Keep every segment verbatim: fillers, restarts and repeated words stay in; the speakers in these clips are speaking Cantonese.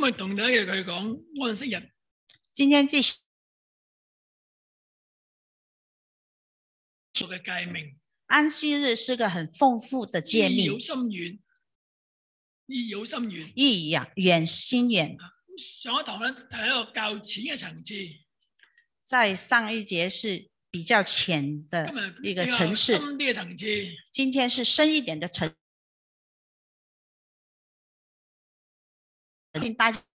日同大家佢講安息日。 今天繼續嘅誡命。 安息日是個很豐富的誡命， 意義好深遠，意義好深遠， 意義遠心遠。 上一堂咧係一個較淺嘅層次， 在上一節是比較淺的一個層次， 深啲嘅層次。 今天是深一點的層次。大家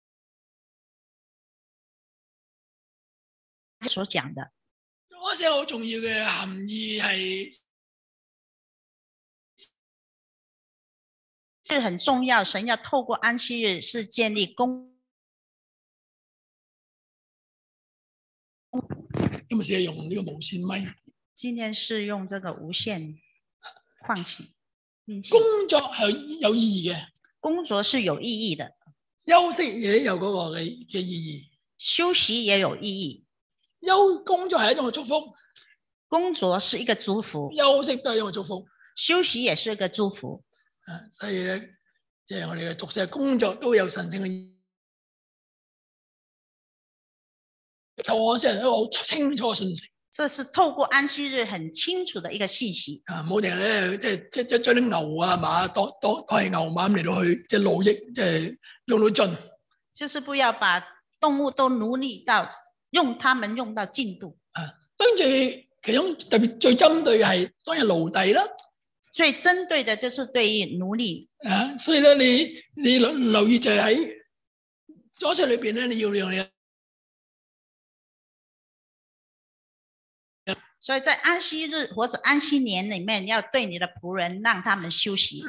所講的， 安息好重要嘅含義係。 是很重要，神要透過安息日是建立公。 今日是用呢個無線咪。 今天是用這個無線礦器。 工作係有意義嘅， 工作是有意義的， 休息也有嗰個嘅嘅意義， 休息也有意義。 休工作係一種嘅祝福， 工作是一個祝福， 休息都係一種祝福， 休息也是一個祝福。 啊，所以咧，即係我哋嘅俗世工作都有神聖嘅意義。透過安息日一個好清楚嘅信息， 這是透過安息日很清楚的一個信息。 啊，冇定咧，即係即係將啲牛啊馬當當當係牛馬嚟到去，即係勞役，即係用到盡。就是不要把動物都奴隸到，用他們用到盡度。 啊，跟住其中特別最針對係當然奴隸啦。 最針對的就是對於奴隸啊，所以咧，你你留留意就係喺安息裏邊咧，你要讓你， 所以在安息日或者安息年裏面，要對你的僕人，讓他們休息。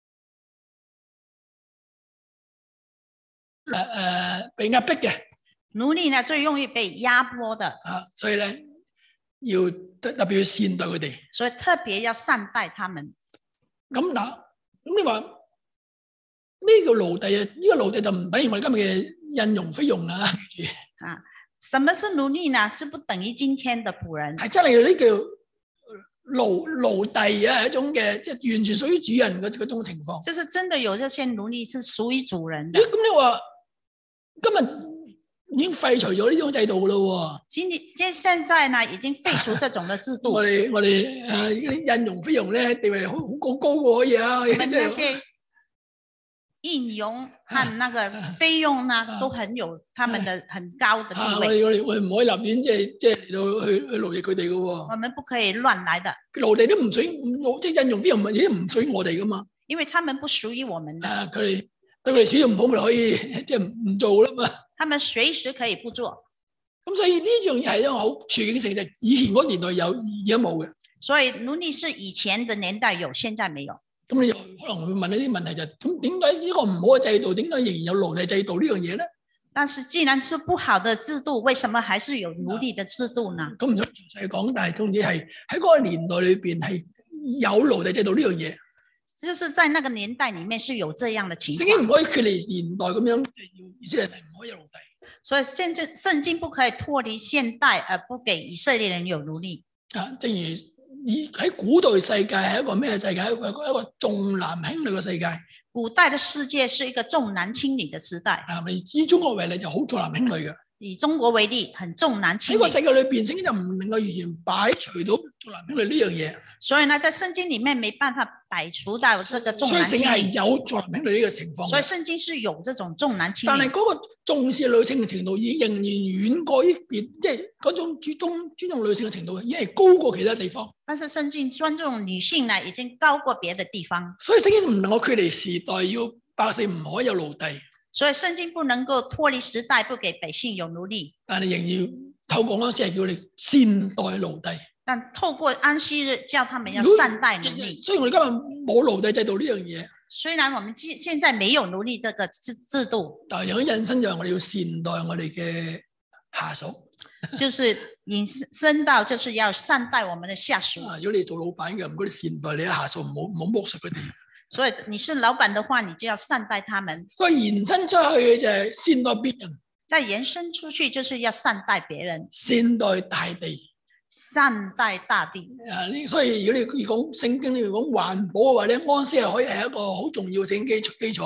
誒、啊、誒，被壓迫嘅奴隸呢，最容易被壓迫的啊，所以咧要特特別要善待佢哋， 所以特別要善待他們。 咁嗱，咁你話咩叫奴隸啊？呢、這個奴隸就唔等於我哋今日嘅印傭菲傭啊！ 啊，什麼是奴隸呢？是不等於今天的僕人， 係真係呢叫奴奴隸啊，係一種嘅即係完全屬於主人嘅嗰種情況。 就是真的有這些奴隸是屬於主人的。 咁你話今日已經廢除咗呢種制度噶咯？ 今現現在呢，已經廢除這種嘅制度。 我哋我哋誒啲印傭菲傭咧地位好好高高嘅可以啊！ 我們那些印傭和那個菲傭呢，啊、都很有他們的很高的地位。 啊、我哋我哋唔可以立亂即係即係嚟到去去奴役佢哋嘅喎。 我們不可以亂來的。 奴隸都唔屬於，即係印傭菲傭，已經唔屬於我哋噶嘛。 因為他們不屬於我們的。 啊，佢哋對佢哋使用唔好，咪可以即係唔做啦嘛。 他們隨時可以不做。 咁所以呢樣嘢係一個好處境性，就以前嗰年代有，而家冇嘅。 所以奴隸是以前的年代有，現在沒有。 咁你又可能會問一啲問題就係，咁點解呢個唔好嘅制度，點解仍然有奴隸制度呢樣嘢咧？ 但是既然是不好的制度，為什麼還是有奴隸的制度呢？ 咁唔想詳細講，但係總之係喺嗰個年代裏邊係有奴隸制度呢樣嘢。 就是在那個年代裏面是有這樣的情況。 聖經唔可以脫離年代咁樣，以色列人唔可以有奴隸。所以現在聖經不可以脫離現代，而不給以色列人有奴隸。 啊，正如以喺古代世界係一個咩世界？一個一個一個重男輕女嘅世界。 古代嘅世界是一個重男輕女嘅時代。 啊，以中國為例就好重男輕女嘅。 以中國為例，很重男輕女。 喺個世界裏邊，聖經就唔能夠完全擺除到重男輕女呢樣嘢。所以呢， 在聖經裏面沒辦法擺除到這個重男輕女。 所以聖經係有重男輕女呢個情況。 所以聖經是有這種重男輕女。 但係嗰個重視女性嘅程度，已經仍然遠過於別，即係嗰種尊重尊重女性嘅程度，已經係高過其他地方。 但是聖經尊重女性呢，已經高過別的地方。 所以聖經唔能夠脫離時代，要百姓唔可以有奴隸。 所以聖經不能夠脫離時代，不給百姓有奴隸。 但係仍然透過安息係叫你善待奴隸。 但透過安息日叫他們要善待奴隸。 所以我哋今日冇奴隸制度呢樣嘢。 雖然我們現在沒有奴隸這個制制度， 但係有引申就係我哋要善待我哋嘅下屬。 就是引申到就是要善待我們的下屬。 啊，如果你做老闆嘅，唔該你善待你嘅下屬，唔好唔好剝削佢哋。 所以你是老闆的話，你就要善待他們。 所以延伸出去就係善待別人。 再延伸出去就是要善待別人。 善待大地。 善待大地。 啊，呢所以如果你講聖經裏面講環保嘅話咧，安息係可以係一個好重要性基基礎。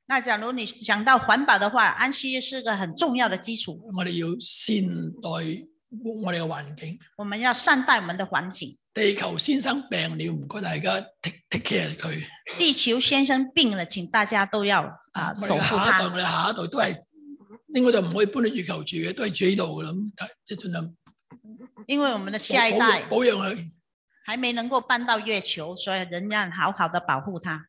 那假如你想到環保的話，安息日是個很重要的基礎。 我哋要善待我哋嘅環境。 我們要善待我們的環境。 地球先生病了，唔該大家 take take care 佢。 地球先生病了，請大家都要啊守護他。 我哋下一代，我哋下一代都係應該就唔可以搬去月球住嘅，都係住喺度嘅啦。咁即係盡量。因為我們的下一代保養佢， 還沒能夠搬到月球，所以仍然好好的保護他。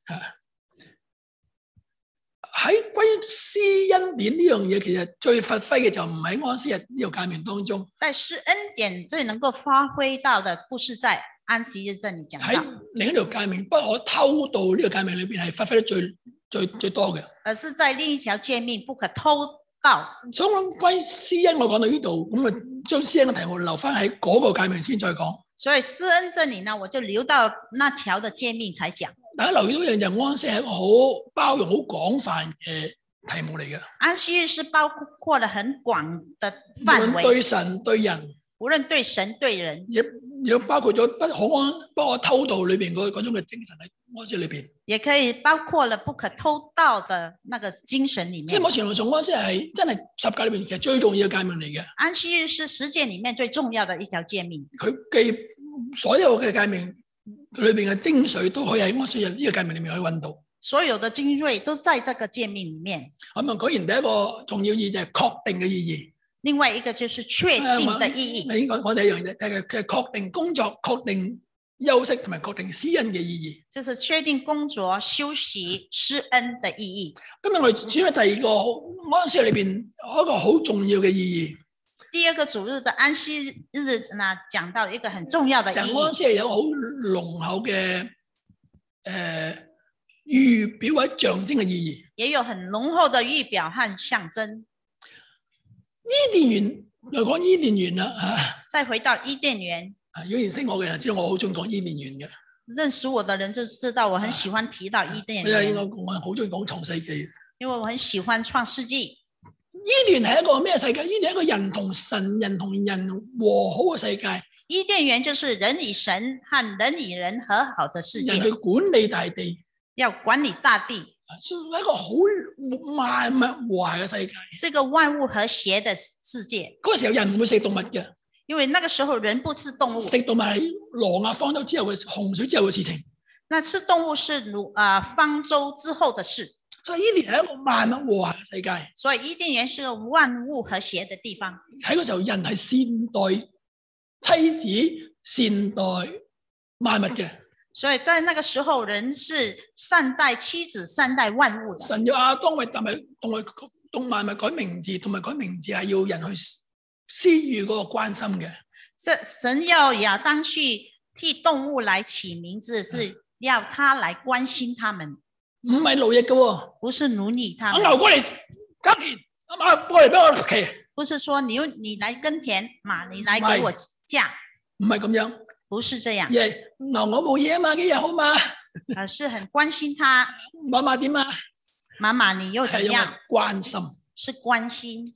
喺關於施恩典呢樣嘢，其實最發揮嘅就唔喺安息日呢個誡命當中。 在施恩典最能夠發揮到的，不是在安息日這裏講到。 喺另一條誡命不可偷盜呢個誡命裏邊係發揮得最最最多嘅。 而是在另一條誡命不可偷盜。 所以關於施恩，我講到呢度，咁啊將施恩嘅題目留翻喺嗰個誡命先再講。 所以施恩這裏呢，我就留到那條的誡命才講。大家留意到一樣就安息係一個好包容、好廣泛嘅題目嚟嘅。 安息日是包括了很廣的範圍， 無論對神對人， 無論對神對人， 亦亦都包括咗不可安、不可偷盜裏邊嗰嗰種嘅精神喺安息裏邊。 也可以包括了不可偷盜的那個精神裏面。 即係某程度上，安息係真係十誡裏邊其實最重要嘅誡命嚟嘅。 安息日是十誡裏面最重要的一條誡命。 佢既所有嘅誡命裏邊嘅精髓都可以喺安息日呢個誡命裏面可以揾到。所有的精髓都在這個誡命裏面。咁啊，果然第一個重要意義就係確定嘅意義。另外一個就是確定嘅意義。你應該講第一樣嘢，係佢係確定工作、確定休息同埋確定施恩嘅意義。就是確定工作、休息、施恩嘅意義。今日我哋轉去第二個安息日裏邊一個好重要嘅意義。第二個主日的安息日，那講到一個很重要的意義。就安息係有好濃厚嘅誒預表或者象徵嘅意義，也有很濃厚的預表和象徵。伊甸園又講伊甸園啦嚇。再回到伊甸園。啊，如果認識我嘅人知道我好中意講伊甸園嘅。認識我的人就知道我很喜歡提到伊甸園。因為我我好中意講創世紀。因為我很喜歡創世紀。伊甸係一個咩世界？伊甸係一個人同神、人同人和好嘅世界。伊甸園就是人與神和人與人和好的世界。人去管理大地，要管理大地，係一個好萬物和諧嘅世界。是一個萬物和諧嘅世界。嗰個時候人唔會食動物嘅，因為那個時候人不吃動物。食動物係挪亞方舟之後嘅洪水之後嘅事情。那吃動物是挪啊方舟之後嘅事。所以伊甸係一個萬物和諧嘅世界，所以伊甸園是個萬物和諧嘅地方。喺嗰時候，人係善待妻子、善待萬物嘅。所以在那個時候，人是善待妻子、善待萬物的。神要亞當為動物、動物、動萬物改名字，同埋改名字係要人去施予嗰個關心嘅。神要亞當去替動物來起名字，是要他來關心他們。唔係奴役嘅喎，不是奴役他們。牛過嚟耕田，馬過嚟俾我騎。不是說你你來耕田，馬你來給我駕。唔係咁樣，不是這樣。而係牛我冇嘢啊嘛，幾日好嘛？而是很關心他。媽媽點啊？媽媽你又怎樣？關心，是關心。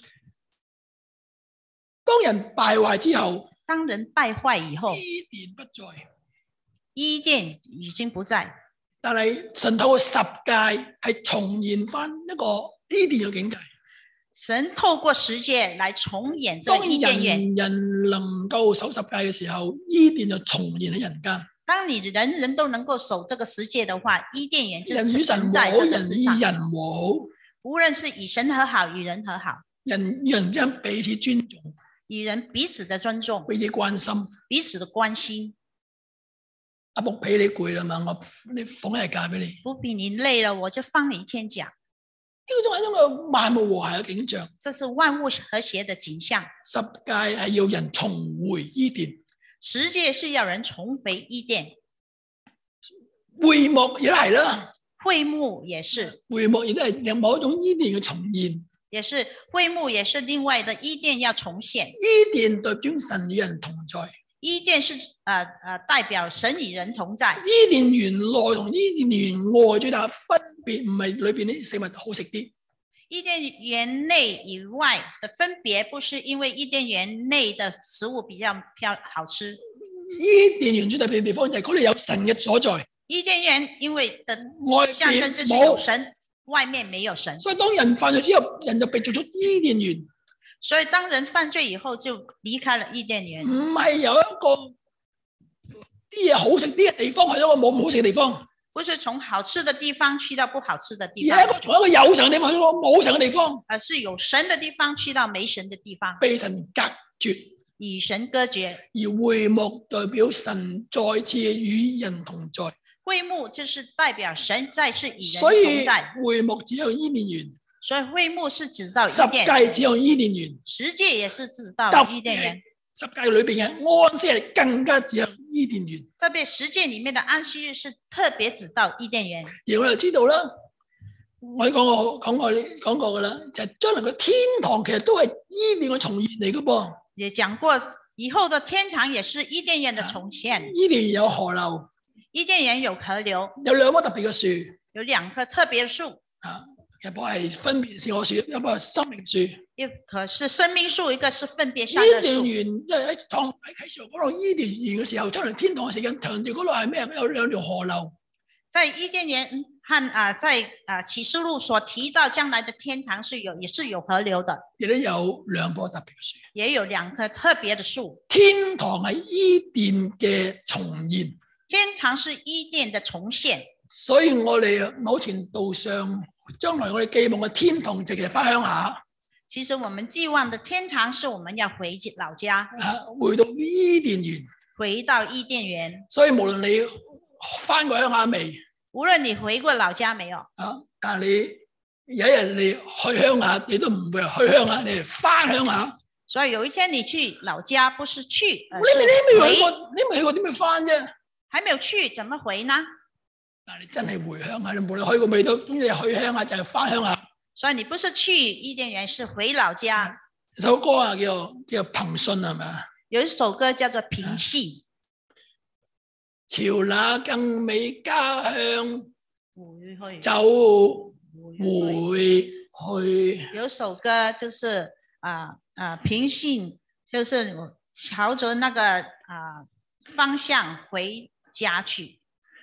當人敗壞之後，當人敗壞以後，伊甸不在，伊甸已經不在。但係神透過十誡係重現翻一個伊甸嘅境界。神透過十誡來重演這伊甸園。當人人能夠守十誡嘅時候，伊甸就重現喺人間。當你人人都能夠守這個十誡的話，伊甸園就存在這個世上。人與人和好，無論是與神和好，與人和好，人與人之間彼此尊重，與人彼此的尊重，彼此關心，彼此的關心。阿僕俾你攰啦嘛，我你放一日假俾你。僕俾你累了，我就放你一天假。呢個仲係一個萬物和諧嘅景象。這是萬物和諧嘅景象。十誡係要人重回伊甸。十誡是要人重回伊甸。會幕亦都係啦。會幕也是。會幕亦都係有某一種伊甸嘅重現。也是會幕，也是另外的伊甸要重現。伊甸代表神與人同在。伊甸是誒誒、呃呃、代表神與人同在。伊甸園內同伊甸園外最大分別唔係裏邊啲食物好食啲。伊甸園內以外的分別，不是因為伊甸園內的食物比較漂好吃。伊甸園最特別嘅地方就係嗰度有神嘅所在。伊甸園因為的象徵就是有神， 外面沒有神。 所以當人犯罪之後，人就被逐出伊甸園。 所以當人犯罪以後，就離開了伊甸園。 唔係由一個啲嘢好食啲嘅地方去一個冇唔好食嘅地方。 不是從好吃的地方去到不好吃的地方， 而係從一個有神嘅地方去到冇神嘅地方， 而是有神的地方去到沒神的地方， 被神隔絕， 與神隔絕。 而會幕代表神再次與人同在， 會幕就是代表神再次與人所以同在。 會幕指向伊甸園， 所以會幕是指到十誡指向伊甸園， 十誡也是指到伊甸園。 十誡裏邊嘅安息日更加指向伊甸園， 特別十誡裏面的安息日是特別指到伊甸園。 而我就知道啦，我講過講過講過噶啦，就係、是、將來嘅天堂其實都係伊甸嘅重現嚟噶噃。 也講過，以後的天堂也是伊甸園的重現。 伊甸園有河流， 伊甸園有河流， 有兩棵特別嘅樹， 有兩棵特別嘅樹。 啊，一棵係分別善惡樹，一棵係生命樹。 一棵是生命樹，一個是分別善惡樹。 伊甸園即係喺創喺啟示錄講到伊甸園嘅時候，將來天堂嘅時間，強調嗰度係咩？有兩條河流。 在伊甸園和啊，在啊啟示錄所提到將來的天堂是有，也是有河流的。 亦都有兩棵特別嘅樹。也有兩棵特別嘅樹。 天堂係伊甸嘅重現。 天堂是伊甸嘅重現。 所以我哋某程度上，將來我哋寄望嘅天堂，直其實翻鄉下。 其實我們寄望的天堂是我們要回老家， 回到伊甸園， 回到伊甸園。 所以無論你翻過鄉下未， 無論你回過老家沒有， 啊，但係你有一日你去鄉下，你都唔會去鄉下，你係翻鄉下。 所以有一天你去老家，不是去，而是回。你你未去過，你未去過點樣翻啫？還沒有去，怎麼回呢？ 但你真係回鄉下，你無論去過未到，總之你去鄉下就係翻鄉下。 所以你不是去伊甸園，是回老家。 首歌啊，叫叫憑信係咪啊？ 有一首歌叫做憑信。 朝那更美家鄉回去， 走回去。 有首歌就是啊啊憑信，就是朝着那個啊方向回家去。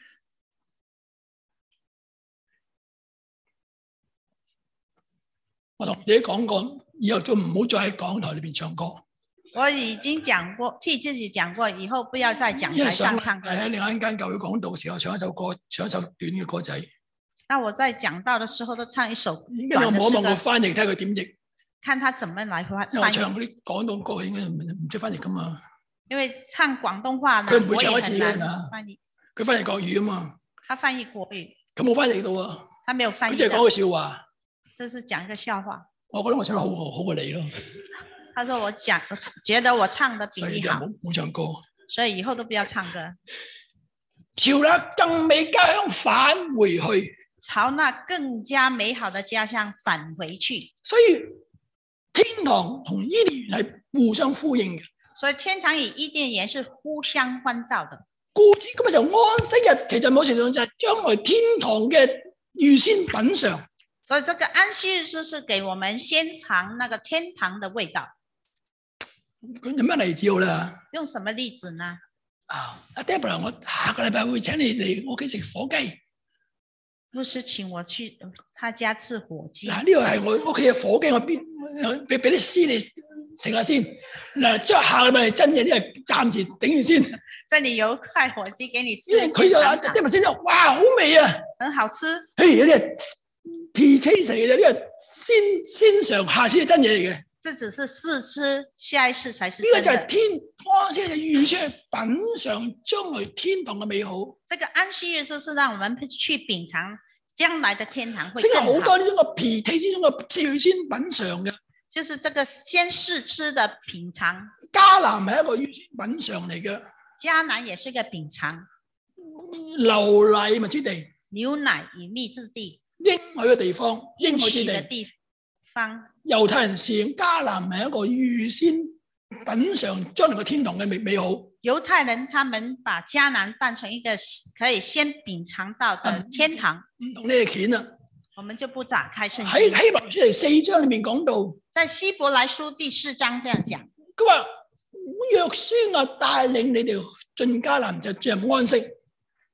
我同自己講過，以後就唔好再喺講台裏邊唱歌。 我已經講過，替自己講過，以後不要再講台上唱歌。 喺另外一間教會講道時候，唱一首歌，唱一首短嘅歌仔。 那我在講道的時候都唱一首短的詩歌。 因為我摸一摸個翻譯，睇佢點譯。 看他怎麼來翻譯。 因為我唱嗰啲廣東歌，應該唔識翻譯噶嘛。 因為唱廣東話呢， 佢唔會唱一次嘅翻譯。佢翻譯國語啊嘛。 他翻譯國語。 佢冇翻譯到啊。 他沒有翻譯。 佢即係講個笑話。 這是講一個笑話。 我覺得我唱得好好好過你咯。 他說我講，我覺得我唱得比你好。 冇唱歌。 所以以後都不要唱歌。 朝那更美家鄉返回去。 朝那更加美好的家鄉返回去。 所以天堂同伊甸園係互相呼應嘅。 所以天堂與伊甸園是互相關照的。 故此咁嘅時候，安息日其實某程度上就係將來天堂嘅預先品嘗。 所以這個安息日就是給我們先嘗那個天堂的味道。 咁有咩例子好咧？ 用什麼例子呢？ 啊，阿 Deborah，我下個禮拜會請你嚟我屋企食火雞。 牧師請我去他家吃火雞。 嗱，呢個係我屋企嘅火雞，我邊俾俾啲絲你食下先。嗱，即係下個禮拜係真嘅，呢係暫時頂住先。 這裏有塊火雞給你吃。 佢就阿 Deborah 先就哇，好味啊， 很好吃。 嘿，有啲係 pre-taste 嚟嘅，呢個先先嘗，下次係真嘢嚟嘅。 這只是試吃，下一次才是真的。呢、這個就係天安息日預先去品嘗將來天堂嘅美好。 這個安息日就是讓我們去品嘗將來的天堂會更好。 好多呢種嘅皮體之中嘅預先品嘗嘅， 就是這個先試吃的品嘗。 迦南係一個預先品嘗嚟嘅， 迦南也是一個品嘗。 流奶蜜之地， 牛奶與蜜之地， 應許嘅地方，應許嘅地方。 猶太人視迦南係一個預先品嘗將來嘅天堂嘅美美好。 猶太人他們把迦南當成一個可以先品嘗到的天堂。 唔同呢個片啊， 我們就不展開聖經。 喺希伯來書第四章裏面講到， 在希伯來書第四章這樣講， 佢話約書亞帶領你哋進迦南就進入安息。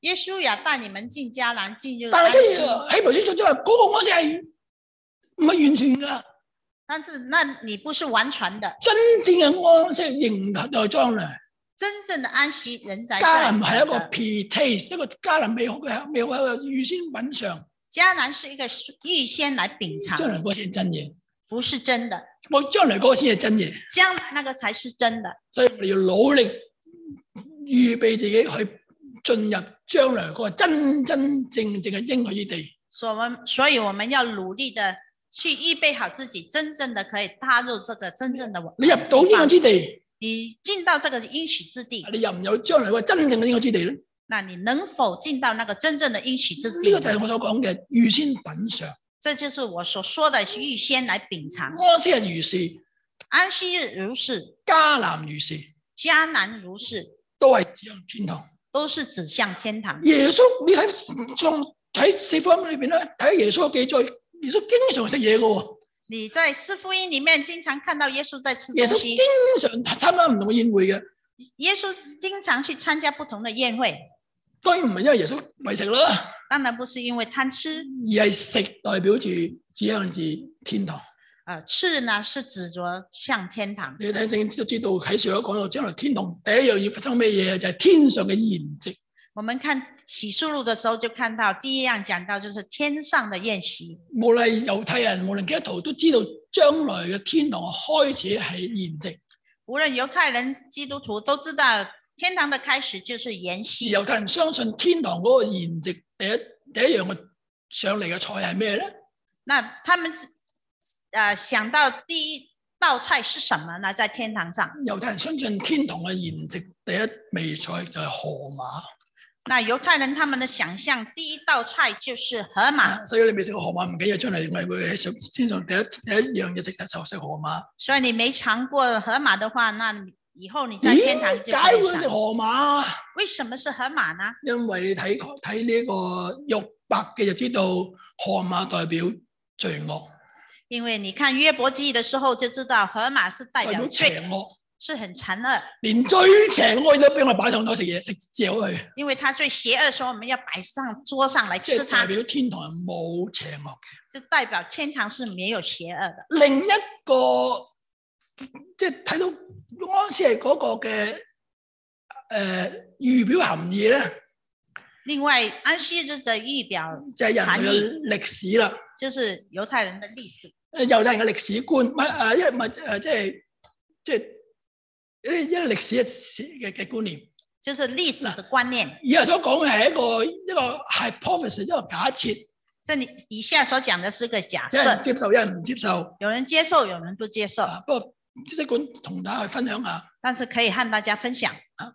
耶穌也帶你們進迦南，進入。 但係跟住希伯來書就話嗰個安息係唔係完全噶。 但是那你不是完全的。 真正嘅安息仍在將來。 真正的安息仍在。 迦南係一個 pre-taste， 一個迦南美好嘅美好嘅預先品嘗。 迦南是一個預先來品嘗。 將來嗰先係真嘢， 不是真的。 我將來嗰個先係真嘢。 將來那個才是真的。 所以我哋要努力預備自己去進入將來嗰個真真正正嘅應許之地。 所以我們，所以我們要努力的去預備好自己，真正的可以踏入這個真正的。 你入到應許之地， 你進到這個應許之地， 你有唔有將來個真正嘅應許之地咧？ 那你能否進到那個真正的應許之地？ 呢個就係我所講嘅預先品嘗。 這就是我所說的預先來品嘗。 安息日如是， 安息日如是， 迦南如是， 迦南如是， 都係指向天堂， 都是指向天堂。 耶穌，你喺上喺四福音裏邊咧，睇耶穌記載，耶穌經常食嘢嘅。 你在四福音裏面經常看到耶穌在吃東西。 耶穌經常參加唔同嘅宴會嘅。 耶穌經常去參加不同的宴會。 當然唔係因為耶穌為食啦， 當然不是因為貪吃， 而係食代表住指向住天堂。 啊，吃呢是指着向天堂。 你睇聖經都知道啟示錄講到將來天堂第一樣要發生咩嘢，就係、是、天上嘅筵席。 我們看啟示錄的時候就看到第一樣講到就是天上的宴席。 無論猶太人無論基督徒都知道將來嘅天堂開始係筵席。 無論猶太人基督徒都知道天堂的開始就是筵席。 猶太人相信天堂嗰個筵席第一第一樣嘅上嚟嘅菜係咩咧？ 那他們誒、呃、想到第一道菜是什麼呢？在天堂上， 猶太人相信天堂嘅筵席第一味菜就係河馬。 那猶太人他們的想象第一道菜就是河馬。啊、 所以你未食過河馬唔緊要，將來我哋會喺上天上第一第一樣嘢食就係食河馬。所以你沒嘗過河馬的話，那以後你在天堂就可以會食河馬。為什麼是河馬呢？因為你睇睇呢個約伯記就知道河馬代表罪惡。因為你看約伯記的時候就知道河馬是代表邪惡，是很殘惡。連最邪惡都俾我擺上台食嘢食嚼佢。因為他最邪惡的時候，我們要擺上桌上來吃它。代表天堂係冇邪惡嘅，就代表天堂是沒有邪惡的。另一個即係睇到安息係嗰個嘅誒預表含義咧。另外安息日的預表就係人嘅歷史啦，就是猶太人的歷史。猶太人嘅歷史觀，唔係誒，一唔係誒，即係即係一一歷史嘅嘅觀念，就是歷史嘅觀念。以下所講嘅係一個一個 hypothesis，一個假設。即你以下所講嘅是一個假設。有人接受，有人唔接受。有人接受，有人不接受。啊、不過即係管同大家去分享下。但是可以和大家分享。啊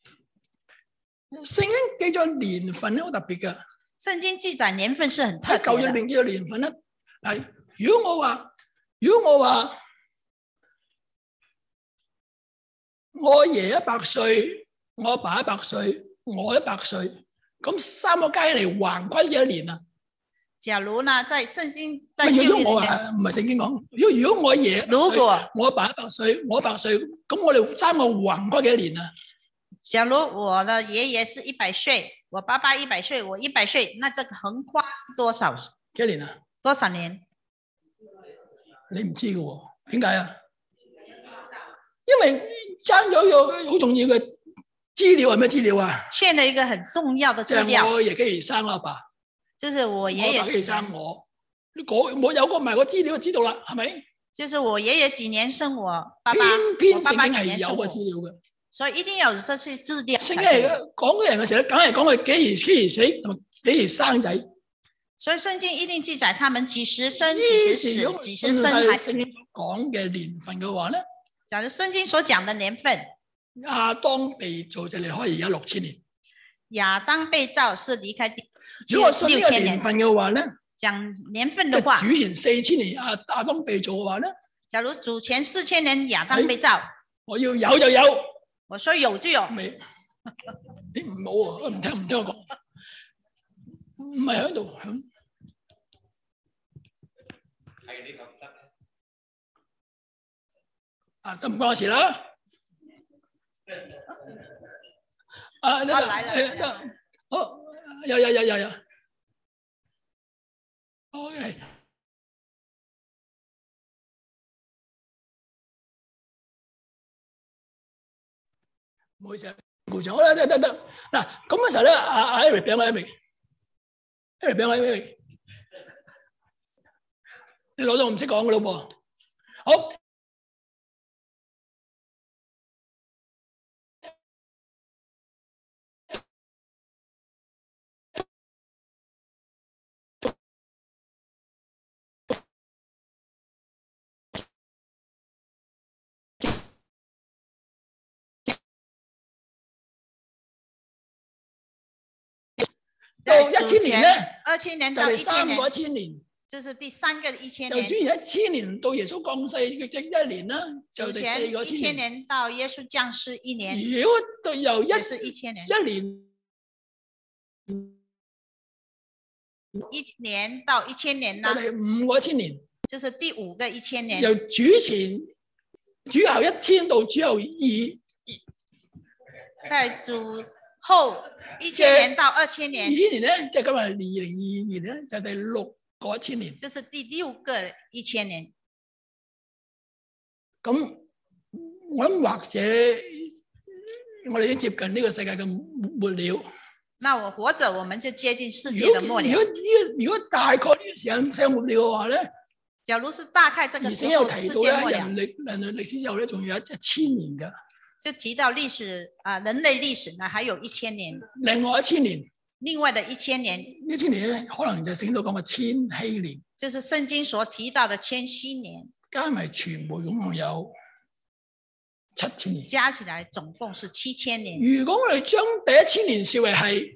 聖經記載年份咧好特別嘅，聖經記載年份是很特別嘅。喺舊約裏面記載年份咧，係如果我話，如果我話我阿爺一百歲，我阿爸一百歲，我一百歲，咁三個加起嚟橫跨幾多年啊？假如呢，在聖經在舊約裏面，如果我話唔係聖經講，如果如果我阿爺，如果我阿爸一百歲，我一百歲，咁我哋三個橫跨幾多年啊？假如我的爺爺是一百歲，我爸爸一百歲，我一百歲，那這個橫跨是多少？幾年啊？多少年？你唔知嘅喎？點解啊？因為爭咗個好重要嘅資料係咩資料啊？欠了一個很重要的資料。就係我爺幾時生我阿爸？就是我爺爺幾時生我？我有個唔係個資料就知道啦，係咪？就是我爺爺幾年生我爸爸，偏偏聖經係有個資料嘅。所以一定要有這些資料。聖經講嘅人嘅時候，梗係講佢幾時幾時死同幾時生仔。所以聖經一定記載他們幾時生、幾時死、幾時生孩子。聖經所講嘅年份嘅話咧，假如聖經所講嘅年份，亞當被造就離開而家六千年。亞當被造是離開如果信呢個年份嘅話咧，講年份嘅話，主前四千年亞亞當被造嘅話咧，假如主前四千年亞當被造，我要有就有。我說有就有，未？你唔好啊！我唔聽唔聽我講，唔係喺度響。係呢個唔得啊！都唔關我事啦。啊，得啦，得，好。 有有有有有。OK。唔好意思啊，故障。好啦，得得得。嗱，咁嘅時候咧，阿阿 Eric 俾我 Eric，Eric 俾我 Eric。你攞咗我唔識講嘅咯噃。好。到一千年咧， 二千年到一千年， 就係三個一千年， 就是第三個一千年。 由主前一千年到耶穌降世嘅一年啦，就第四個一千年到耶穌降世一年。 如果對由一是一千年， 一年一年到一千年啦， 就係五個一千年， 就是第五個一千年。 由主前主後一千到主後二， 在主後一千年到二千年， 二千年咧，即係今日二零二二年咧，就係第六個一千年， 就是第六個一千年。 咁我諗或者我哋已經接近呢個世界嘅末了。 那我或者我們就接近世界的末了。 如果如果大概呢個時間世界末了嘅話咧， 假如是大概這個時候世界末了， 人類人類歷史之後咧，仲有一一千年㗎。 就提到歷史啊，人類歷史呢，還有一千年。 另外一千年， 另外的一千年， 一千年咧，可能就聖經講嘅千禧年， 就是聖經所提到的千禧年， 加埋全部總共有七千年， 加起來總共是七千年。 如果我哋將第一千年視為係，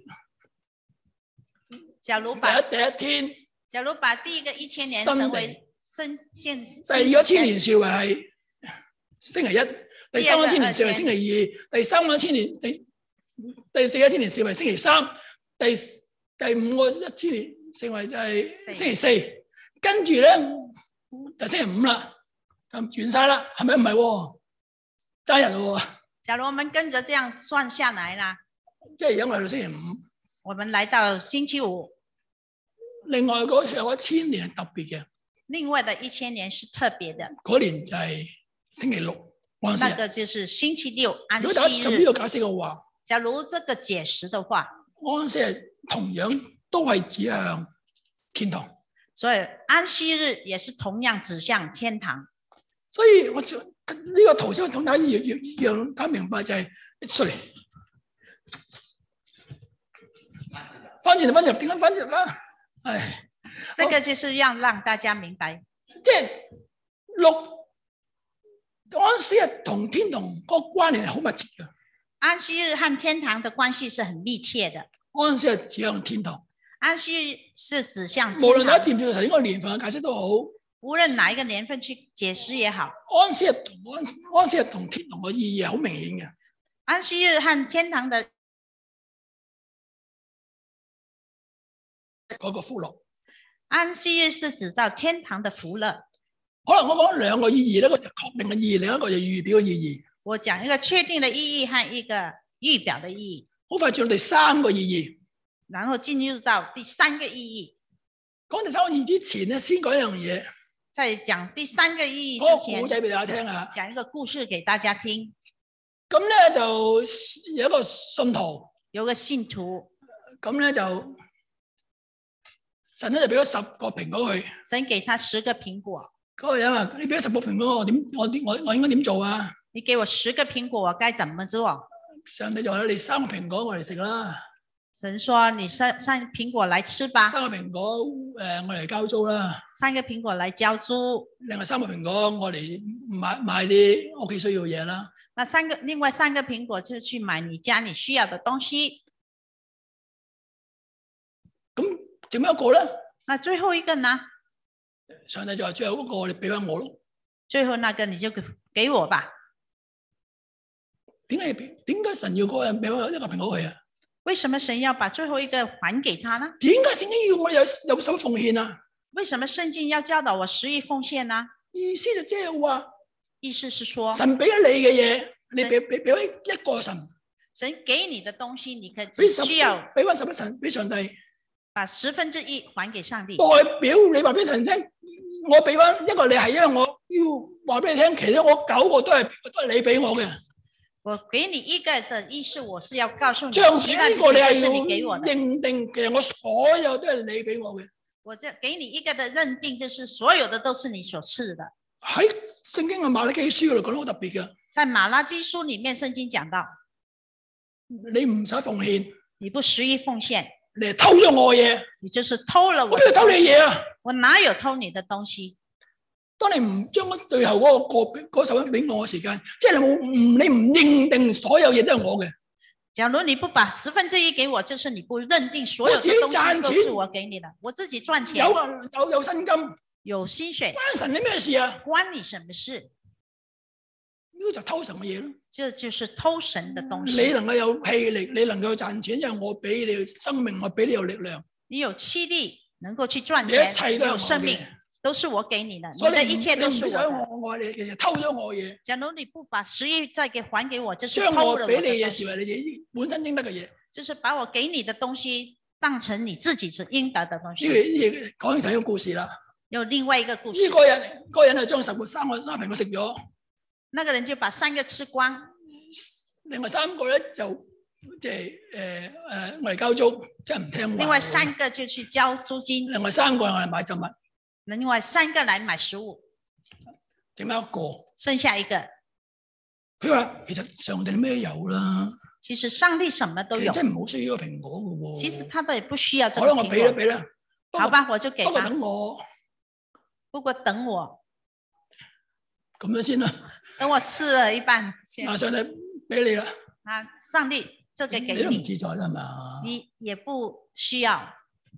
假如把第一第一天， 假如把第一個一千年成為新現， 第二個千年視為係星期一。第三個千年視為星期二，第三個千年第第四個千年視為星期三，第第五個一千年成為係星期四，跟住咧就星期五啦，就完晒啦，係咪唔係？爭人咯。 假如我們跟着這樣算下來啦， 即係而家我哋到星期五， 我們來到星期五。 另外嗰時候一千年係特別嘅， 另外的一千年是特別的， 嗰年就係星期六。 那個就是星期六安息日。 如果大家從呢個解釋嘅話， 假如這個解釋的話， 安息日同樣都係指向天堂。 所以安息日也是同樣指向天堂。 所以我就呢、這個圖先同大家要要讓大家明白就係、是、，sorry，翻轉嚟翻入，點解翻入啦？唉， 這個就是要讓大家明白， 即係六。安息日同天堂嗰個關聯係好密切嘅。 安息日和天堂的關係是很密切的。 安息日指向天堂， 安息日是指向天堂。 無論大家接唔接受頭先個年份嘅解釋都好， 無論哪一個年份去解釋也好， 安息日同安安息日同天堂嘅意義係好明顯嘅。 安息日和天堂的嗰個福樂， 安息日是指到天堂的福樂。 可能我講兩個意義，一個就確定嘅意義，另一個就預表嘅意義。 我講一個確定的意義和一個預表的意義。 好快進入第三個意義， 然後進入到第三個意義。 講第三個意義之前咧，先講一樣嘢。 在講第三個意義之前， 講個故仔俾大家聽啊。 講一個故事給大家聽。 咁咧就有一個信徒， 有個信徒， 咁咧就神咧就俾咗十個蘋果佢。 神給他十個蘋果。 嗰個人話：你俾咗十個蘋果我，點我我我應該點做啊？ 你給我十個蘋果，我該怎麼做？ 上帝就話：你三個蘋果我嚟食啦。 神說：你三三蘋果來吃吧。 三個蘋果誒、呃，我嚟交租啦。 三個蘋果來交租。 另外三個蘋果我嚟買買啲屋企需要嘢啦。 那三個另外三個蘋果就去買你家裏需要的東西。 咁點樣一個咧？ 那最後一個呢？ 上帝就話：最後嗰個你俾翻我咯。 最後那個你就給我吧。 點解點解神要嗰個人俾翻一個蘋果佢啊？ 為什麼神要把最後一個還給他呢？ 點解聖經要我有有手奉獻啊？ 為什麼聖經要教導我十一奉獻呢？ 意思就即係話， 意思是說， 神俾咗你嘅嘢，你俾俾俾一個神。 神給你的東西，你可以只需要俾翻十一神俾上帝， 把十分之一還給上帝。 代表你話俾神聽，我俾翻一個你係，因為我要話俾你聽，其實我九個都係都係你俾我嘅。 我給你一個的意思，我是要告訴你， 將其他呢個你係是你給我的。 認定其實我所有都係你俾我嘅。 我這給你一個的認定，就是所有的都是你所賜的。 喺聖經嘅馬拉基書嗰度講得好特別嘅。 在馬拉基書裏面，聖經講到， 你唔使奉獻， 你不十一奉獻， 你偷咗我嘢， 你就是偷了我。 我邊度偷你嘢啊？ 我哪有偷你的東西？ 當你唔將最後嗰個個嗰十蚊俾我嘅時間，即係你冇唔你唔認定所有嘢都係我嘅。 假如你不把十分之一給我，就是你不認定所有的東西都是我給你的。我自己賺錢， 有有有薪金， 有薪水， 關神你咩事啊？ 關你什麼事？ 呢個就偷神嘅嘢咯。 這就是偷神的東西。 你能夠有氣力，你能夠賺錢，因為我俾你生命，我俾你有力量。 你有氣力，能夠去賺錢，你有生命。都是我給你的，你的一切都是我的。 我我你其實偷咗我嘢。 假如你不把十一再給還給我，就是偷了我的東西。將我俾你嘅視為你自己本身應得嘅嘢。 就是把我給你的東西當成你自己是應得的東西。 呢個呢個講起一個故事啦。 有另外一個故事。 呢、這個人，嗰、這個人係將十個三個三蘋果食咗。 那個人就把三個吃光， 另外三個咧就即係誒誒，我哋交租即係唔聽話。 另外三個就去交租金。 另外三個我哋買雜物。 另外三個來買食物， 剩翻一個， 剩下一個。 佢話其實上帝咩有啦？ 其實上帝什麼都有， 真係唔好需要個蘋果嘅喎。 其實他都也不需要這個蘋果。 好啦，我俾啦俾啦。 好吧，我就給吧。 不過等我， 不過等我， 咁樣先啦。 等我吃了一半先。 啊，上帝俾你啦。 啊，上帝，這個給你。 你都唔自在係嘛？ 你也不需要。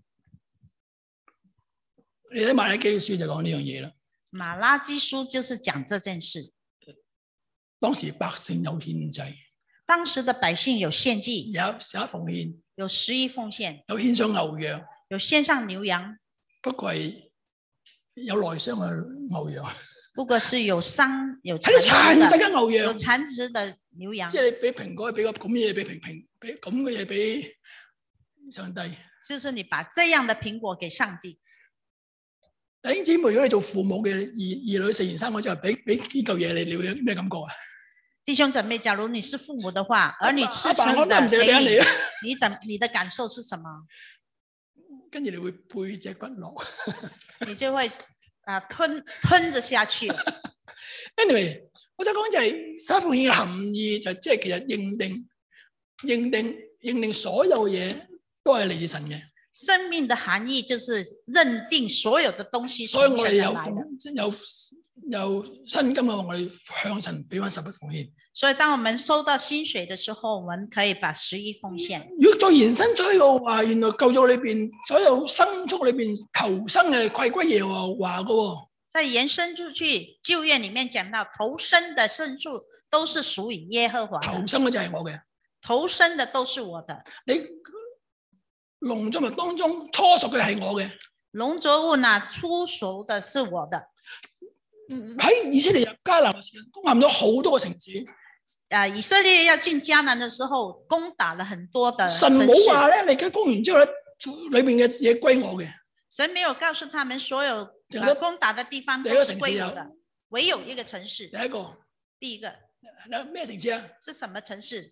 你睇馬拉基書就講呢樣嘢啦。 馬拉基書就是講這件事。 當時百姓有獻祭， 當時的百姓有獻祭， 有十一奉獻， 有十一奉獻， 有獻上牛羊， 有獻上牛羊。 不過係有內傷嘅牛羊。 不過是有傷有殘殘疾嘅牛羊， 有殘疾的牛羊。 即係你俾蘋果，俾個咁嘢俾蘋蘋，俾咁嘅嘢俾上帝。 就是你把這樣的蘋果給上帝。 弟兄姊妹，如果你做父母嘅兒兒女食完生果之後，俾俾呢嚿嘢你，你會有咩感覺啊？ 弟兄姊妹，假如你是父母的話，兒女吃生的給你， 你怎你的感受是什麼？ 跟住你會背脊骨落， 你就會啊吞吞着下去。 Anyway， 我想講就係十一奉獻嘅含義，就即係其實認定、認定、認定所有嘢都係嚟自神嘅。 生命的含義就是認定所有的東西， 所以我哋有有有薪金嘅話，我哋向神俾翻十一奉獻。 所以當我們收到薪水的時候，我們可以把十一奉獻。 如果再延伸出去嘅話，原來舊約裏邊所有牲畜裏邊頭生嘅歸歸耶和華嘅。 再延伸出去，舊約裏面講到頭生的牲畜都是屬於耶和華。 頭生嘅就係我嘅，頭生的都是我的。 你農作物當中初熟嘅係我嘅， 農作物呢初熟的是我的。 喺以色列入迦南嘅時候，攻陷咗好多個城市。 啊，以色列要進迦南嘅時候，攻打了很多的城市。 神冇話咧，你而家攻完之後咧，裏邊嘅嘢歸我嘅。 神沒有告訴他們所有啊攻打的地方都是歸我的，唯有一個城市。 第一個， 第一個， 咩城市啊？ 是什麼城市？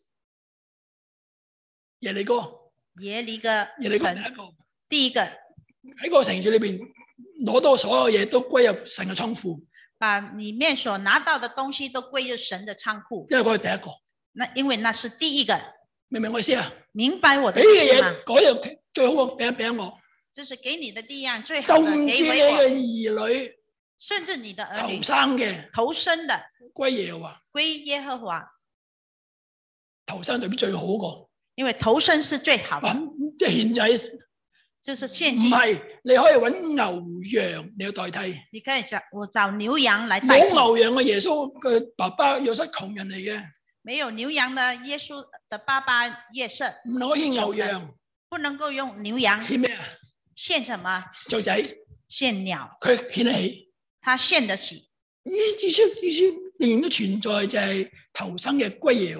耶利哥。 耶利哥， 耶利哥第一個， 第一個喺個城市裏邊攞到所有嘢都歸入神嘅倉庫， 把裏面所拿到的東西都歸入神的倉庫。 因為嗰係第一個， 那因為那是第一個， 明唔明我意思啊？ 明白我的意思嗎？ 嗰樣最好嘅餅餅我， 就是給你的第一樣最好的， 甚至你嘅兒女， 甚至你的兒女頭生嘅， 頭生的歸耶和華， 歸耶和華， 頭生對比最好個。 因為頭生是最好的， 即係獻祭， 就是獻祭。 唔係，你可以揾牛羊你要代替。你可以找我找牛羊來代替。 冇牛羊嘅耶穌嘅爸爸約瑟窮人嚟嘅。 沒有牛羊的耶穌的爸爸約瑟， 唔能夠獻牛羊， 不能夠用牛羊。 獻咩啊？ 獻什麼？ 雀仔。 獻鳥。 佢獻得起。 他獻得起。 意思意思仍然都存在就係頭生嘅歸耶和華。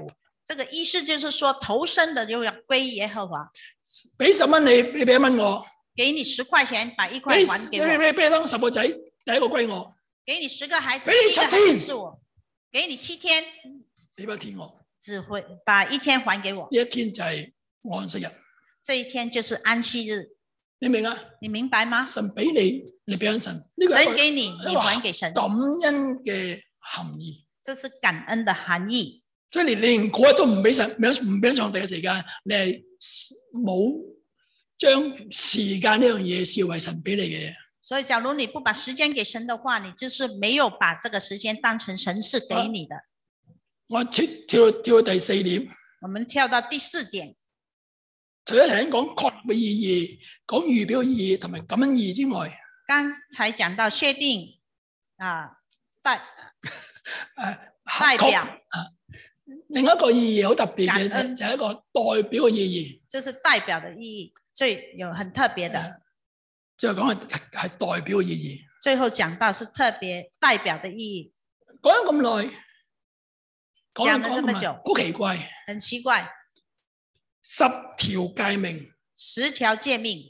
這個意思就是說，頭生的就要歸耶和華。 俾十蚊你，你俾一蚊我。 給你十塊錢，把一塊還給我。 俾俾當十個仔，第一個歸我。 給你十個孩子，第一個孩子是我。給你七天， 俾一天我。 只會把一天還給我。 呢一天就係安息日。 這一天就是安息日。 你明啊？ 你明白嗎？ 神俾你，你俾神。 神給你，你還給神。 感恩嘅含義。 這是感恩的含義。 所以你連嗰日都唔俾神，唔俾上帝嘅時間，你係冇將時間呢樣嘢視為神俾你嘅嘢。所以假如你不把時間給神的話，你就是沒有把這個時間當成神是給你的。 我跳跳跳到第四點。 我們跳到第四點。 除咗頭先講確立嘅意義、講預表嘅意義同埋感恩意義之外， 剛才講到確定啊代誒代表啊，另一個意義好特別嘅就就係一個代表嘅意義。 就是代表嘅意義，最有很特別的。 最後講係係代表嘅意義。 最後講到是特別代表嘅意義。 講咗咁耐， 講咗這麼久， 好奇怪， 很奇怪。 十條誡命， 十條誡命，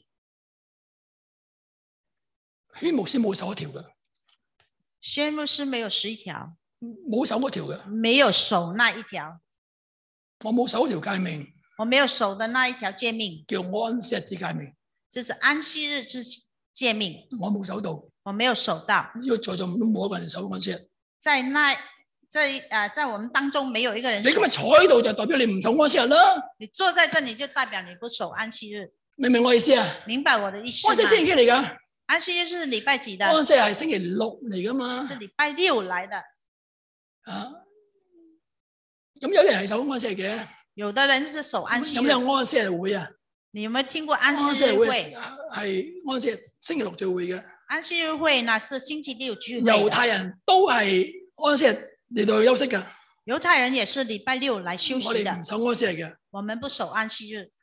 宣牧師冇守一條嘅。 宣牧師沒有十一條， 冇守嗰條嘅， 沒有守那一條。 我冇守一條誡命， 我沒有守的那一條誡命， 叫安息日之誡命， 就是安息日之誡命。 我冇守到， 我沒有守到。 因為在座都冇一個人守安息日。 在那。在啊，在我們當中沒有一個人。 你今日坐喺度就代表你唔守安息日啦。 你坐在這裏就代表你不守安息日。 明唔明我意思啊？ 明白我的意思。 安息星期幾嚟噶？ 安息日是禮拜幾的？ 安息係星期六嚟噶嘛？ 是禮拜六來的。 啊，咁有啲人係守安息日嘅。有的人是守安息日。有冇有安息日會啊？你有冇聽過安息日會？係安息日星期六聚會嘅。安息日會那是星期六聚會。猶太人都係安息日嚟到休息噶， 猶太人也是禮拜六來休息的。 我哋唔守安息日嘅， 我們不守安息日。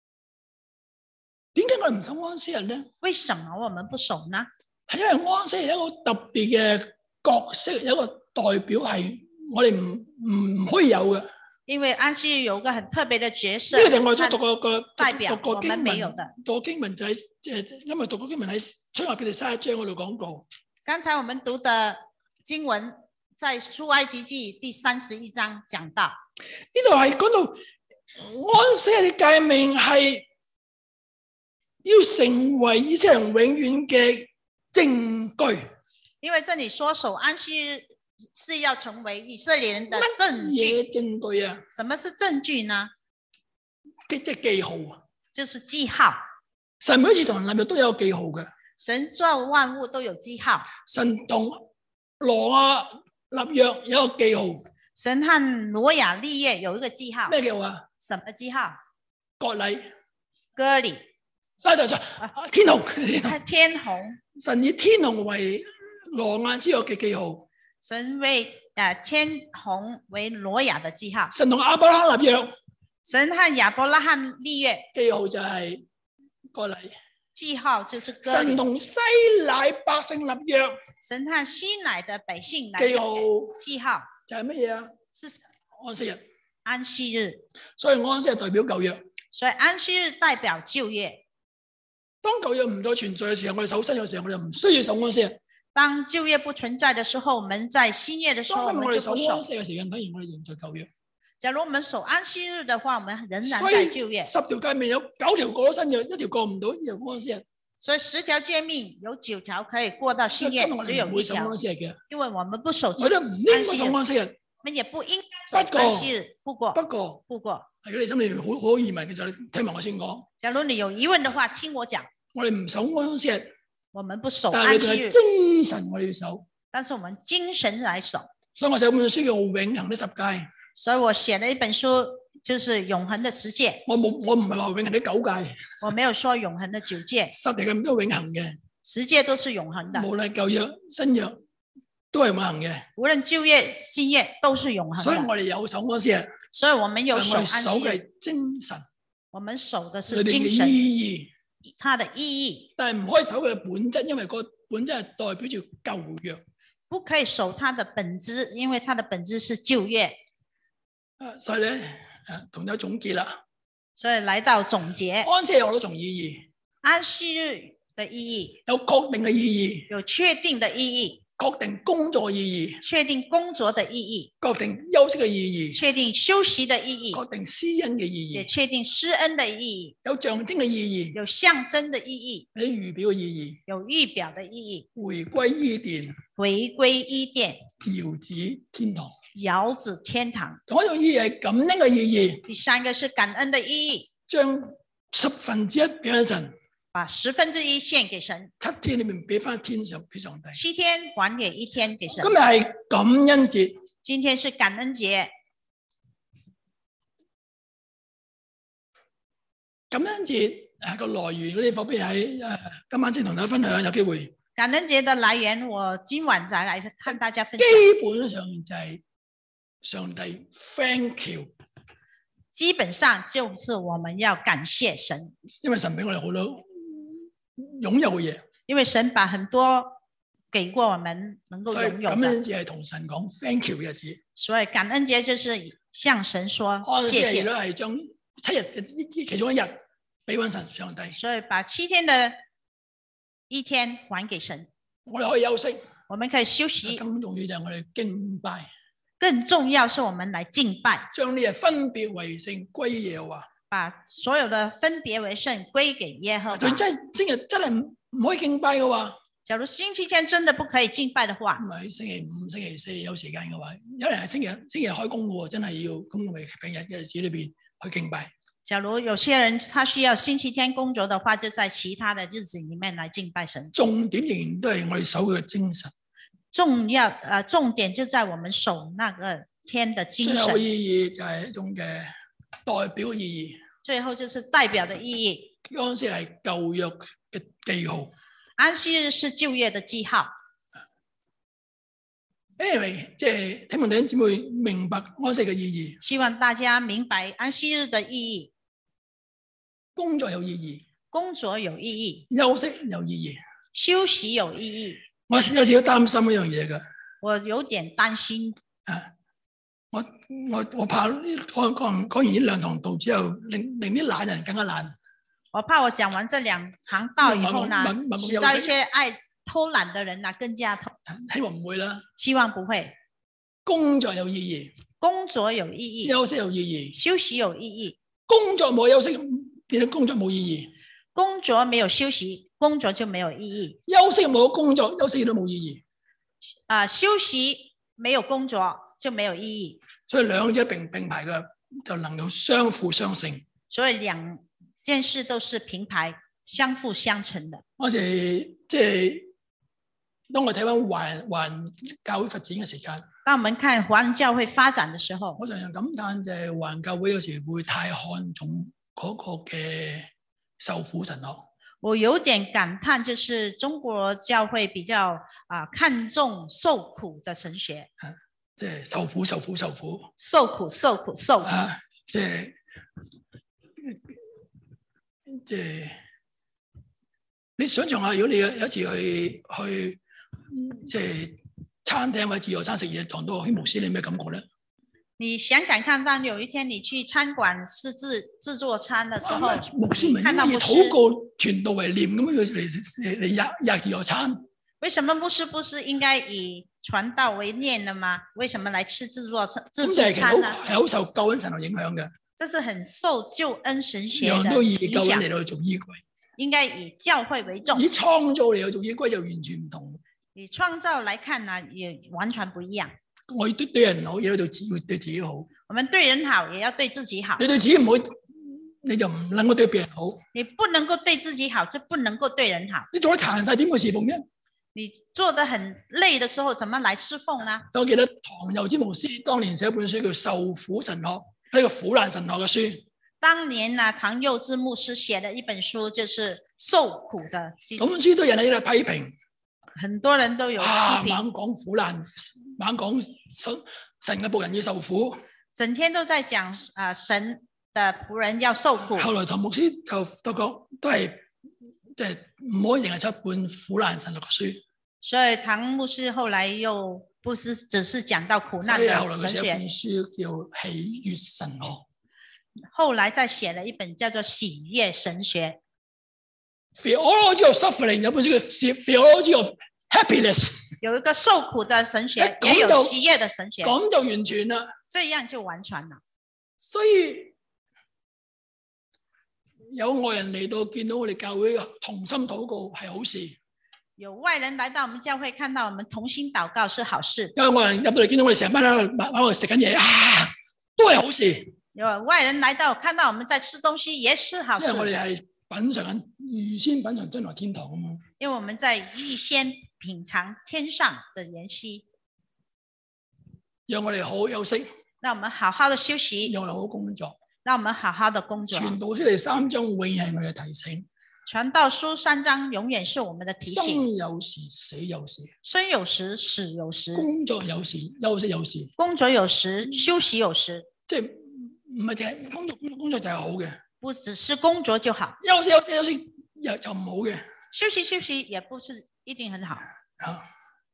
點解我哋唔守安息日呢？ 為什麼我們不守呢？ 係因為安息日有一個特別嘅角色，有一個代表係我哋唔唔可以有嘅。因為安息日有個很特別嘅角色，呢個就係我哋讀個個代表， 讀個經文， 我們沒有的。 讀個經文就喺即係因為讀個經文喺出埃及記三十一章嗰度講過。 剛才我們讀的經文。在出埃及記第三十一章講到， 呢度係講到安息日嘅誡命係要成為以色列人永遠嘅證據。 因為這裡說守安息日是要成為以色列人的證據。 乜嘢證據啊？ 什麼是證據呢？ 即係記號啊， 就是記號。 神每一次同人立約都有記號嘅。 神造萬物都有記號。神同挪亞立約有一個記號， 神和挪亞立約有一個記號。 咩記號啊？ 什麼記號？ 割禮。 割禮。 啊就就天虹。 天虹。 神以天虹為挪亞之約嘅記號。 神為誒、呃、天虹為挪亞的記號。 神同亞伯拉罕立約。 神和亞伯拉罕立約。 記號就係割禮。 記號就是割禮。 神同西乃百姓立約。 神和西乃的百姓來記號， 記號就係乜嘢啊？ 是安息日。 安息日， 所以安息日代表舊約。 所以安息日代表舊約。 當舊約唔再存在嘅時候，我哋守新約嘅時候，我哋唔需要守安息日。 當舊約不存在嘅時候，我們在新約嘅時候，我們就不守。 守安息嘅時間，等於我哋仍在舊約。 假如我們守安息日嘅話，我們仍然在舊約。 十條誡命有九條過咗新約，一條過唔到，呢條安息日。 所以十條誡命有九條可以過到新約，只有一條。因為我們不守安息日，我哋唔應該守安息日，我們也不應該守安息日。不過，不過，不過，如果你心裏面好好疑問嘅時候，聽埋我先講。假如你有疑問嘅話，聽我講。我哋唔守安息日，我們不守安息日。精神我哋要守，但是我們精神來守。所以我寫本書叫《永恆的十誡》。所以我寫了一本書。就是永恆的十誡，我冇我唔係話永恆的九誡，我沒有說永恆的九誡，十誡咁都永恆嘅，十誡都是永恆的，無論舊約新約都係永恆嘅，無論舊約新約都是永恆的。所以我哋有守安息日，所以我們有守安息日，守嘅精神，我們守的是精神意義，它的意義，但係唔可以守佢嘅本質，因為個本質係代表住舊約，不可以守它的本質，因為它的本質是舊約。啊，所以咧。 啊，同咗總結啦。 所以來到總結， 安息日有多重意義。 安息日的意義有確定嘅意義， 有確定的意義， 確定工作意義， 確定工作的意義， 確定休息嘅意義， 確定休息的意義， 確定施恩嘅意義， 也確定施恩的意義， 有象徵嘅意義， 有象徵的意義， 有預表嘅意義， 有預表的意義， 回歸伊甸， 回歸伊甸， 遙指天堂， 遙指天堂。 仲有一種意義係感恩嘅意義， 第三個是感恩的意義， 將十分之一俾咗神。 把十分之一獻給神， 七天裏面俾翻天上俾上帝， 七天還給一天給神。 今日係感恩節， 今天是感恩節。 感恩節係個來源嗰啲，方面喺誒今晚先同大家分享，有機會。 感恩節的來源，我今晚再來和大家分享。 基本上就係上帝 thank you， 基本上就是我們要感謝神， 因為神俾我哋好多擁有嘅嘢，因為神把很多給過我們能夠擁有的。 感恩節係同神講 thank you 嘅日子， 所以感恩節就是向神說謝謝。都係將七日嘅其中一日俾翻神上帝， 所以把七天的一天還給神。 我哋可以休息， 我們可以休息。 更重要就係我哋敬拜， 更重要是我們來敬拜， 將呢日分別為聖歸耶和華。 把所有的分別為聖歸給耶和華。 就真聽日真係唔可以敬拜嘅話， 假如星期天真的不可以敬拜的話， 唔係星期五、星期四有時間嘅話，有人係星期日、星期日開工嘅，真係要咁為平日嘅日子裏邊去敬拜。 假如有些人他需要星期天工作的話，就在其他的日子裏面來敬拜神。 重點仍然都係我哋守嘅精神。 重要誒、呃，重點就在我們守那個天的精神。 最後意義就係一種嘅代表意義。 最後就是代表的意義。 安息係舊約嘅記號。 安息日是舊約的記號。 Anyway， 即係希望弟兄姊妹明白安息嘅意義。 希望大家明白安息日的意義。 工作有意義， 工作有意義，休息有意義， 休息有意義。 我有少少擔心一樣嘢㗎。 我有點擔心。 啊，我我我怕講講講完呢兩堂道之後，令令啲懶人更加懶。我怕我講完這兩堂道以後呢，使到一些愛偷懶的人呢更加偷。 希望唔會啦。 希望不會。 工作有意義， 工作有意義， 休息有意義， 休息有意義。 工作冇休息，變咗工作冇意義。 工作沒有休息，工作就沒有意義。 休息冇工作，休息都冇意義。 啊、呃，休息沒有工作就沒有意義。 所以兩者並並排嘅，就能夠相輔相成。 所以兩件事都是平排、相輔相成的。 嗰時即係當我睇翻環環教會發展嘅時間， 當我們看環教會發展嘅時候， 我常常感嘆就係環教會有時會太看重嗰個嘅受苦神學。 我有點感嘆，就是中國教會比較啊、呃、看重受苦的神學， 啊、即係受苦、受苦、受苦、 受苦、受苦、受苦， 啊、即係即係你想象下，如果你有有一次去去即係餐廳或者自助餐食嘢，撞到希牧師，你有咩感覺咧？你想想看，當有一天你去餐館吃自自助餐的時候， 啊、牧師咪應該以禱告傳道為念咁樣嚟嚟入入自助餐。 為什麼牧師不是應該以傳道為念的嗎？為什麼來吃自助餐？自助餐呢？ 係好受救恩神學影響嘅。 這是很受救恩神學的影響。 樣都以救恩嚟到做依歸。 應該以教會為重。 以創造嚟到做依歸就完全唔同。 以創造來看呢，也完全不一樣。 我要對對人好，也要對自己對自己好。 我們對人好，也要對自己好。 你對自己唔好，你就唔能夠對別人好。 你不能夠對自己好，就不能夠對人好。 你做得殘晒，點會侍奉啫？ 你做得很累的時候，怎麼來侍奉呢？ 我記得唐佑之牧師當年寫一本書叫《受苦神學》，係一個苦難神學嘅書。 當年呢，唐佑之牧師寫的一本書就是受苦的。 咁本書都有人喺度批評。 很多人都有批評， 啊、猛講苦難，猛講神嘅僕人要受苦， 整天都在講啊、呃、神的僕人要受苦。 後來唐牧師就都講，都係即係唔可以淨係出本苦難神學嘅書。所以唐牧師後來又不是只是講到苦難的神學， 後來佢寫一本書叫《喜悅神學》。 後來再寫了一本叫做《喜悅神學》。 Theology of Suffering 有本書叫 Theology of Happiness， 有一個受苦的神學，也有喜悅的神學。 咁就完全啦， 這樣就完全了。 所以有外人嚟到見到我哋教會同心禱告係好事。 有外人來到我們教會，看到我們同心禱告是好事。 因為外人入到嚟見到我哋成班喺度喺度食緊嘢啊，都係好事。 有外人來到看到我們在吃東西，也是好事。 因為我哋係品嘗緊預先品嘗將來天堂啊嘛。 因為我們在預先品嘗天上的筵席， 讓我哋好好休息。 讓我們好好的休息。 讓我哋好好工作。 讓我們好好的工作。 傳道書第三章永遠係我哋嘅提醒。 傳道書三章永遠是我們的提醒。 生有時，死有時。 生有時，死有時。 工作有時，休息有時。 工作有時，休息有時。 即係唔係淨係工作，工作工作就係好嘅。 不只是工作就好。 休息休息休息又就唔好嘅。 休息休息也不是一定很好。 啊。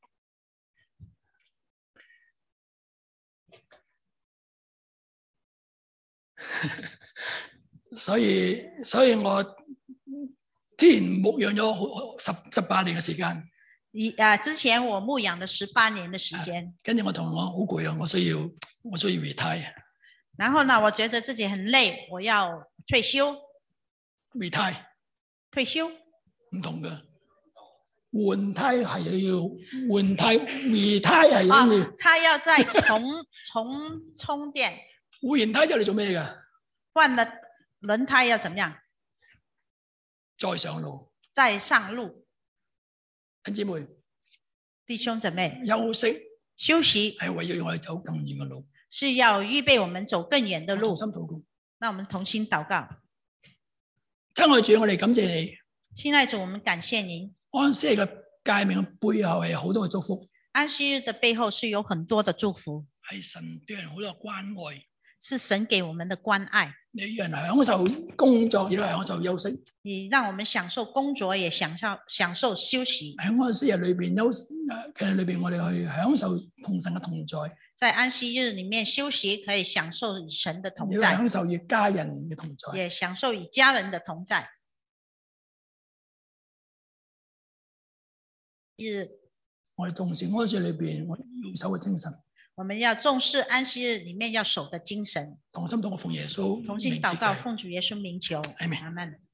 所以，所以我之前牧養咗好十十八年嘅時間。 啊，之前我牧養了十八年嘅時間。跟住我同我好攰啊，我需要我需要 retire。 然後呢，我覺得自己很累，我要退休。 retire。 退休。 唔同嘅，換胎係要換胎 retire 係要。 哦，他要再重重充電。 換完胎之後你做咩㗎？ 換了輪胎要怎麼樣？ 再上路。 再上路。 弟兄姊妹， 弟兄姊妹， 休息休息係為要我哋走更遠嘅路， 是要預備我們走更遠的路。 同心禱告。 那我們同心禱告。 親愛主，我哋感謝你。 親愛主，我們感謝您。 安息日嘅誡命背後係好多嘅祝福。 安息日的背後是有很多的祝福。 係神對人好多關愛。 是神給我們的關愛。 你讓人享受工作，亦都享受休息。 你讓我們享受工作，也享受享受休息。 喺安息日裏邊休，其實裏邊我哋去享受同神嘅同在。 在安息日裏面休息，可以享受與神的同在。 享受與家人嘅同在。 也享受與家人的同在。 我哋重視安息日裏邊我哋要守嘅精神。 我們要重視安息日裏面要守的精神。 同心禱告奉耶穌， 同心禱告奉主耶穌名求。 阿們。 阿們。